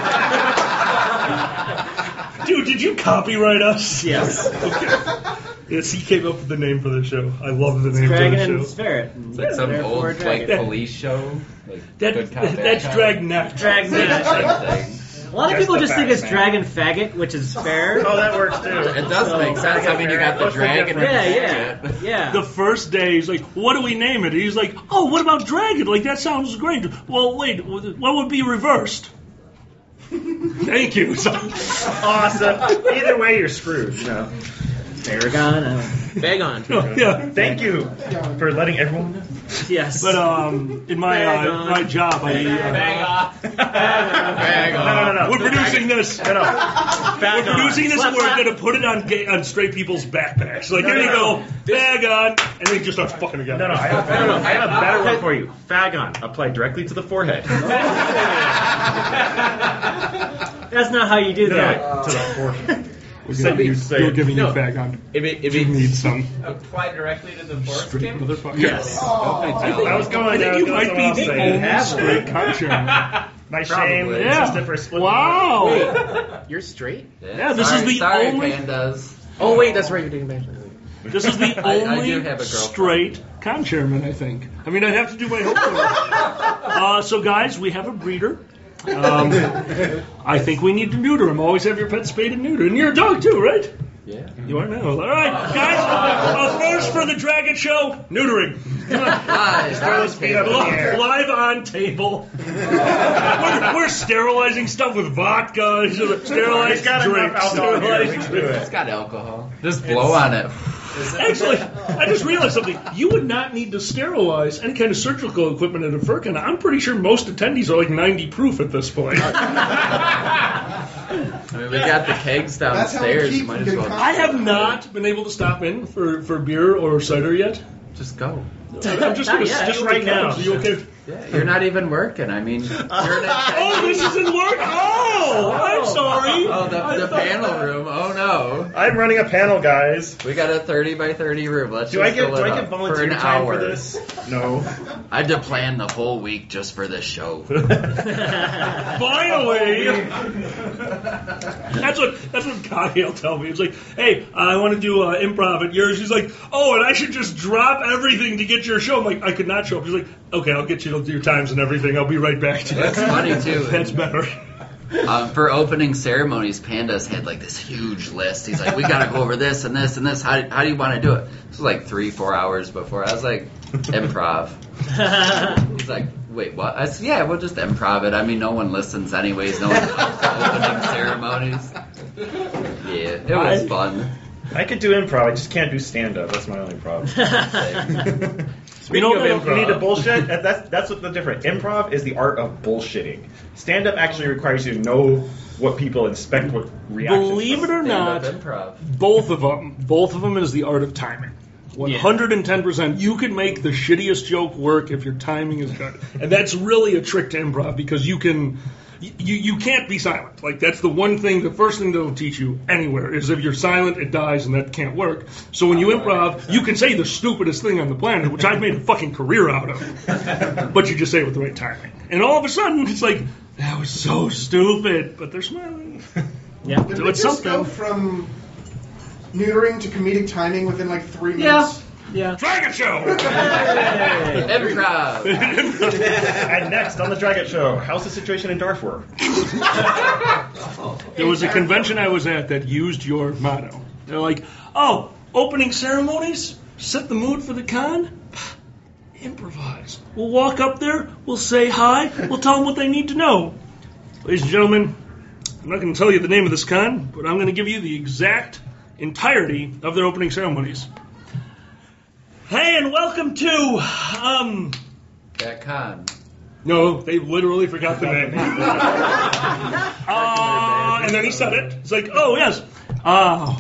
something? Dude, did you copyright us? Yes. Okay. Yes, he came up with the name for the show. I love the name Dragon for the and show. Ferret. It's like some Therefore, old dragon. like police show. Like That, Good Cop, Bad that's Cop. Dragnet. Dragnet. Same thing. A lot of Just people the just think facts, it's man. dragon faggot, which is fair. Oh, that works too. It does make sense. I mean, you got the What's the dragon. difference? and Yeah, the yeah, shit. yeah. The first day, he's like, what do we name it? And he's like, oh, what about Dragon? Like, that sounds great. Well, wait, what would be reversed? Thank you. So, Awesome. Either way, you're screwed. You know. Aragon. Uh, Bag on. yeah. Thank you for letting everyone know. yes. But um, in my Bag uh, on. my job, I Bag uh, off. Bag No, on. no, no, no. we're producing this. No, no. We're Bag on. producing this, Slap, and we're slap. going to put it on gay, on straight people's backpacks. Like, No, here no, you no. go, bag on, and they just start fucking together. No, no, I have, no, no, I have a better one for you. Fagon, applied directly to the forehead. That's not how you do No, that. no, to the forehead. We're giving you, Say- we're giving you no. bag on. If it, if You it, need some Apply directly to the straight foreskin. motherfucker. Yes. I was going. I I think was you going might somewhere be else the saying, only have straight contract. My Probably. shame Yeah. existed for a split. Wow. you're straight? Yeah, this sorry, is the sorry, only- Pandas. Oh, wait, that's right. You're taking back. This is the I- I only do have a girlfriend. straight con chairman, I think. I mean, I'd have to do my homework. uh, so, guys, we have a breeder. Um, I think we need to neuter him. Always have your pet spayed and neutered. And you're a dog, too, right? Yeah. You are now. All right, guys. Uh, first for the Dragon Show, neutering. Hi, those feet up in the air. Live on table. we're, we're sterilizing stuff with vodka, sterilized He's got enough drinks. alcohol here. We sterilized can do drinks. It's got alcohol. Just blow on it. Actually, I just realized something. You would not need to sterilize any kind of surgical equipment at a Furkin. I'm pretty sure most attendees are like ninety proof at this point. I mean, we got the kegs That's how we downstairs. keep Might from as good well I have not been able to stop in for, for beer or cider yet. just go. I'm just Not going to yet. steal Just right the now. cups. Are you okay? Yeah, you're not even working. I mean, you're an Oh, this isn't work. Oh, I'm sorry. Oh, the, the panel room. Oh no, I'm running a panel, guys. we got a thirty by thirty room. Let's Do just I get fill do it I get up volunteer for an time hour. for this? No. I had to plan the whole week just for this show. Finally. That's what that's what Kyle will tell me. It's like, hey, I want to do uh, improv at yours. He's like, oh, and I should just drop everything to get your show. I'm like, I could not show up. He's like, okay, I'll get you your times and everything. I'll be right back to you. That's funny too. That's better. Um, for opening ceremonies, Pandas had like this huge list. He's like, we got to go over this and this and this. How, how do you want to do it? This was like three, four hours before. I was like, improv. He's like, wait, what? I said, yeah, we'll just improv it. I mean, no one listens anyways. No one comes to opening ceremonies. Yeah, it was I- fun. I could do improv. I just can't do stand up. That's my only problem. Speaking know, of improv, you need to improv. bullshit. that- That's that's what the difference. Improv is the art of bullshitting. Stand up actually requires you to know what people expect. What reactions? Believe it or not, Stand-up improv. both of them, both of them is the art of timing. one hundred ten percent. You can make the shittiest joke work if your timing is good. And that's really a trick to improv because you can, you, you can't be silent. Like, that's the one thing, the first thing they'll teach you anywhere is if you're silent, it dies, and that can't work. So when you improv, you can say the stupidest thing on the planet, which I've made a fucking career out of. But you just say it with the right timing. And all of a sudden, it's like, that was so stupid, but they're smiling. Yeah. Did So it it's just something. go from neutering to comedic timing within like three Yeah. minutes? Yeah. Dragon Show! Improv. And next on the Dragon Show, how's the situation in Darfur? There was a convention I was at that used your motto. They're like, oh, opening ceremonies? Set the mood for the con? Improvise. We'll walk up there, we'll say hi, we'll tell them what they need to know. Ladies and gentlemen, I'm not going to tell you the name of this con, but I'm going to give you the exact entirety of their opening ceremonies. Hey, and welcome to, um... That con. No, they literally forgot the name. uh, and then he said it. It's like, oh, yes. Uh,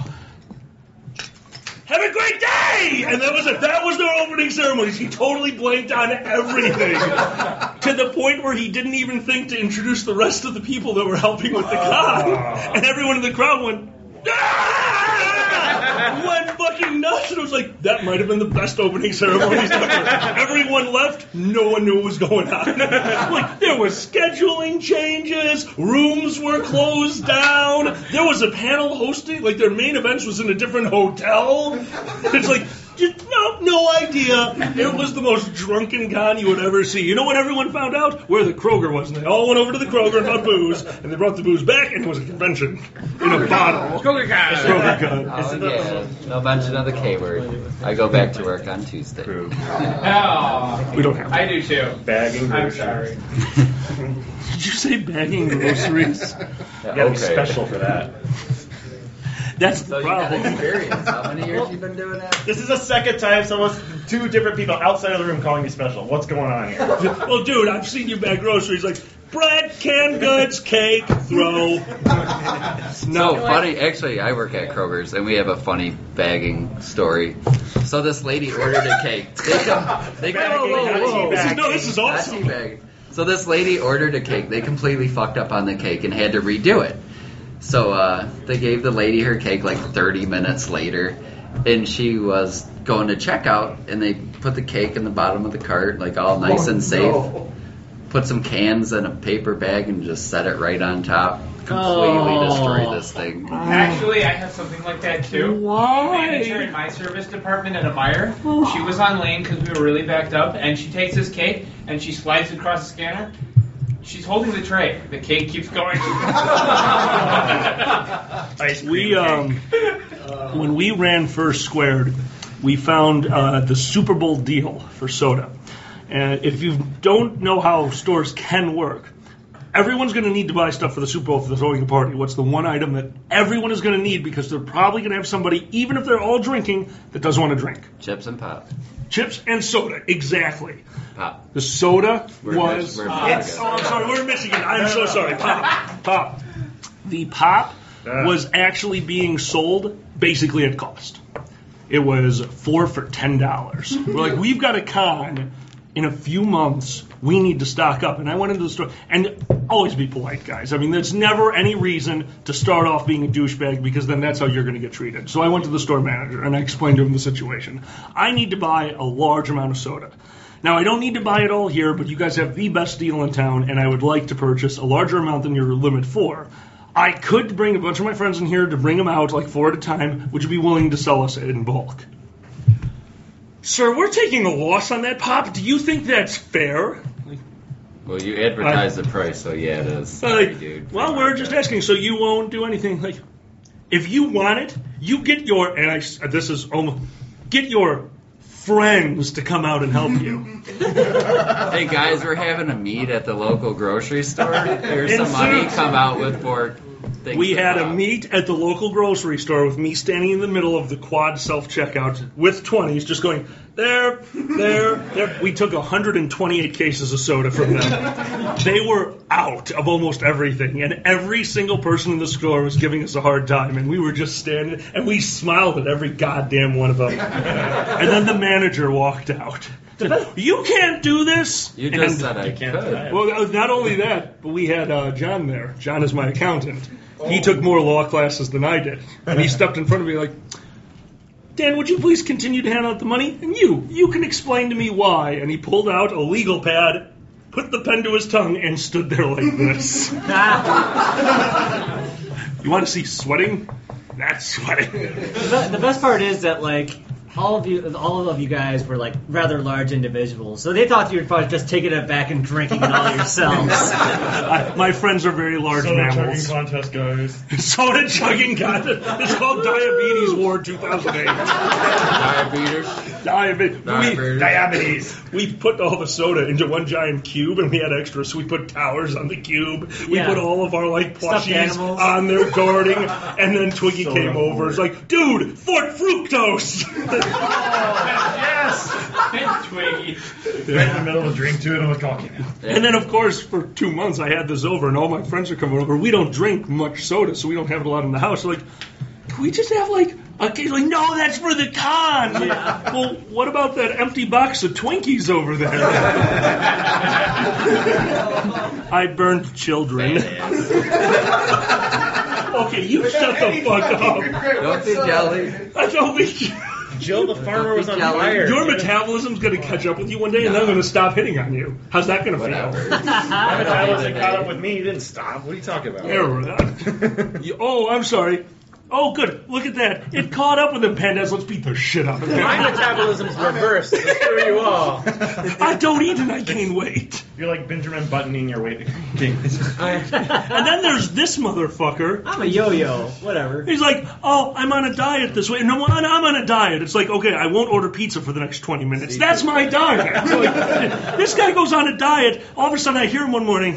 have a great day! And that was it. That was their opening ceremonies. He totally blanked on everything. To the point where he didn't even think to introduce the rest of the people that were helping with the con. And everyone in the crowd went, ah! Went fucking nuts. And it was like, that might have been the best opening ceremonies ever. Everyone left. No one knew what was going on. Like, there were scheduling changes. Rooms were closed down. There was a panel hosting. Like, their main events was in a different hotel. It's like, just, no, no idea. It was the most drunken con you would ever see. You know what everyone found out? Where the Kroger was. And they all went over to the Kroger and bought booze. And they brought the booze back, and it was a convention in a bottle. Kroger con. Kroger con. Oh, yeah. No mention of the K word. I go back to work on Tuesday. Oh, We don't have I do too. Bagging I'm groceries. sorry. Did you say bagging groceries? Yeah, You gotta be special for that. That's So the you got problem. experience. How many years you been doing that? This is the second time someone's two different people outside of the room calling me special. What's going on here? Well, dude, I've seen you bag groceries like bread, canned goods, cake, throw. No, funny. Actually, I work at Kroger's, and we have a funny bagging story. So this lady ordered a cake. They come. They come. Whoa, whoa, whoa. This is, no, this is Not awesome. teabagging. So this lady ordered a cake. They completely fucked up on the cake and had to redo it. So uh, they gave the lady her cake like thirty minutes later, and she was going to checkout, and they put the cake in the bottom of the cart, like all nice and safe. Put some cans in a paper bag and just set it right on top. Completely Oh. destroy this thing. Actually, I have something like that too. Why? The manager in my service department at a Meijer, she was on lane because we were really backed up, and she takes this cake and she slides it across the scanner. She's holding the tray. The cake keeps going. Ice cream We um, when we ran First Squared, we found uh, the Super Bowl deal for soda. And if you don't know how stores can work, everyone's going to need to buy stuff for the Super Bowl for the throwing party. What's the one item that everyone is going to need because they're probably going to have somebody, even if they're all drinking, that doesn't want to drink? Chips and pop. Chips and soda, exactly. Pop. The soda We're was. Mich- we're Uh, Michigan. oh, I'm sorry, we're in Michigan. I'm so sorry. Pop, pop. The pop was actually being sold basically at cost. It was four for ten dollars. We're like, we've got a con in a few months. We need to stock up. And I went into the store, and always be polite, guys. I mean, there's never any reason to start off being a douchebag because then that's how you're going to get treated. So I went to the store manager and I explained to him the situation. I need to buy a large amount of soda. Now, I don't need to buy it all here, but you guys have the best deal in town, and I would like to purchase a larger amount than your limit for. I could bring a bunch of my friends in here to bring them out, like four at a time. Would you be willing to sell us it in bulk? Sir, we're taking a loss on that pop. Do you think that's fair? Well, you advertise the price, so yeah, it is. So, Sorry, like, dude. well, we're just asking, so you won't do anything. Like, if you want it, you get your, and I, this is almost, get your friends to come out and help you. Hey guys, we're having a meet at the local grocery store. Here's some money. Come out with four things We to had a pop. meet at the local grocery store with me standing in the middle of the quad self-checkout with twenties, just going, there, there, there. We took one hundred twenty-eight cases of soda from them. They were out of almost everything, and every single person in the store was giving us a hard time, and we were just standing, and we smiled at every goddamn one of them. And then the manager walked out. You can't do this! You just And- said I could. Well, not only that, but we had uh, John there. John is my accountant. He took more law classes than I did. And he stepped in front of me like, Dan, would you please continue to hand out the money? And you, you can explain to me why. And he pulled out a legal pad, put the pen to his tongue, and stood there like this. You want to see sweating? That's sweating. The, the best part is that like all of you, all of you guys were like rather large individuals, so they thought you were probably just taking it back and drinking it all yourselves. I, my friends are very large Soda mammals. chugging contest, guys. Soda chugging contest. It's called Diabetes War two thousand eight. Diabetes. Diabetes. We, Diabetes. Diabetes. we put all the soda into one giant cube, and we had extra, so we put towers on the cube. We Yeah. put all of our like Stuffed plushies animals. on there guarding, and then Twiggy Soda came over. board. It's like, dude, Fort Fructose. Yes! Twiggy. Right in the middle of a drink, too, and I'm like, okay now. And then, of course, for two months, I had this over, and all my friends are coming over. We don't drink much soda, so we don't have it a lot in the house. They're like, can we just have, like, a case? Like, no, that's for the con. Well, what about that empty box of Twinkies over there? I burned children. Okay, you shut the fuck up. Don't be jelly. I don't be... Jill the farmer was on Jelly. fire. Your metabolism's going to catch up with you one day, and then I'm going to stop hitting on you. How's that going to feel? Whatever. My metabolism caught up with me. He didn't stop. What are you talking about? There we're not. You- oh, I'm sorry. Oh, good. Look at that. It caught up with the pandas. Let's beat the shit out of it. My metabolism's reversed. So screw you all. I don't eat and I gain weight. You're like Benjamin buttoning your weight. And then there's this motherfucker. I'm a yo-yo, whatever. He's like, oh, I'm on a diet this way. No, I'm I'm on a diet. It's like, okay, I won't order pizza for the next twenty minutes. That's my diet. So like, this guy goes on a diet. All of a sudden, I hear him one morning.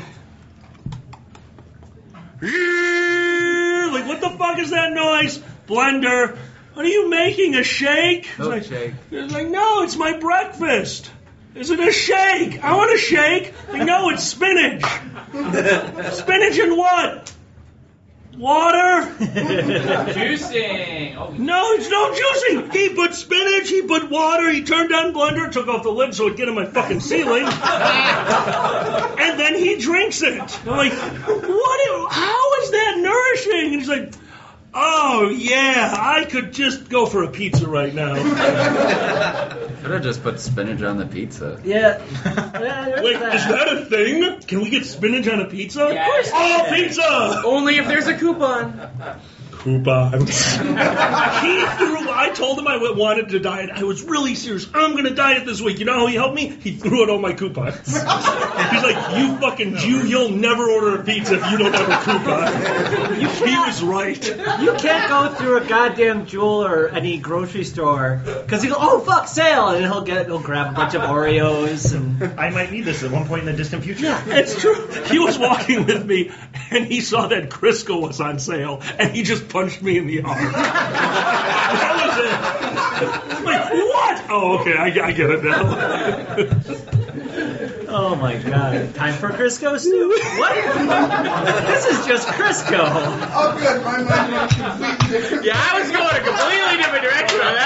Like, what the fuck is that noise? Blender. What are you making? A shake? It's like, Milkshake. it's like, no, it's my breakfast. Is it a shake? I want a shake. Like, no, it's spinach. Spinach and what? Water? Juicing. Oh, No, it's no juicing. He put spinach, he put water, he turned on blender, took off the lid so it'd get in my fucking ceiling. And then he drinks it. I'm like, what? i- How is that nourishing? And he's like, oh, yeah, I could just go for a pizza right now. Could have just put spinach on the pizza. Yeah. yeah there's Wait, that. is that a thing? Can we get spinach on a pizza? Yeah. Of course. Oh, pizza! Only if there's a coupon. Coupons. He threw, I told him I wanted to diet. I was really serious. I'm going to diet this week. You know how he helped me? He threw out all my coupons. He's like, you fucking Jew, you'll never order a pizza if you don't have a coupon. He was right. You can't go through a goddamn Jewel or any grocery store because you go, oh fuck, sale, and he'll get, he'll grab a bunch of Oreos and. I might need this at one point in the distant future. It's true. He was walking with me, and he saw that Crisco was on sale, and he just punched me in the arm. That was it. I'm like, what? Oh, okay, I, I get it now. Oh my god! Time for Crisco soup. What? This is just Crisco. Oh, good. My mind went completely different. Yeah, I was going a completely different direction on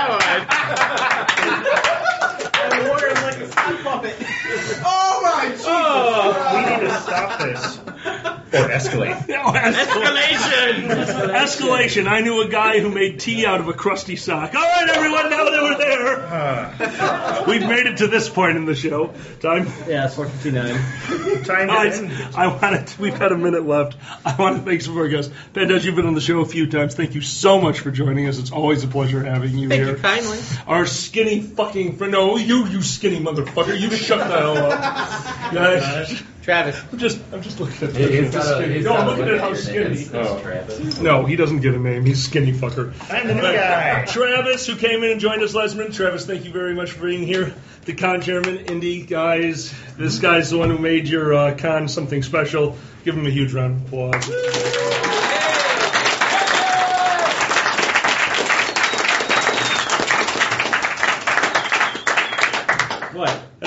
that I wore him like a sock puppet. Oh my Jesus! Oh. We need to stop this. Or escalate. No, escalation. Escalation. Escalation. I knew a guy who made tea out of a crusty sock. All right, everyone, now that we're there, Uh, we've made it to this point in the show. Time. Yeah, it's four fifty-nine. time I, to end. I wanted. To, we've had a minute left. I want to thank some of our guests. Pandas, you've been on the show a few times. Thank you so much for joining us. It's always a pleasure having you Thank here. you kindly. Our skinny fucking friend. No, you, you skinny motherfucker. You shut the hell up. Guys, Travis. I'm just, I'm just looking at He's pictures of got a- skinny. he's No, I'm got a looking look at how your name. skinny. It's- it's Travis. No, he doesn't get a name. He's skinny fucker. I'm the new guy. Travis, who came in and joined us last minute. Travis, thank you very much for being here. The con chairman, Indy guys. This guy's the one who made your uh, con something special. Give him a huge round of applause.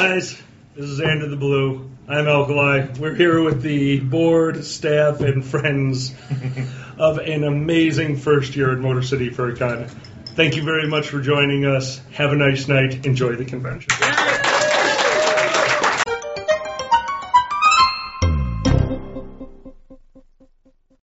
Guys, this is End of the Blue. I'm Alkali. We're here with the board, staff, and friends of an amazing first year at Motor City FurCon. Thank you very much for joining us. Have a nice night. Enjoy the convention.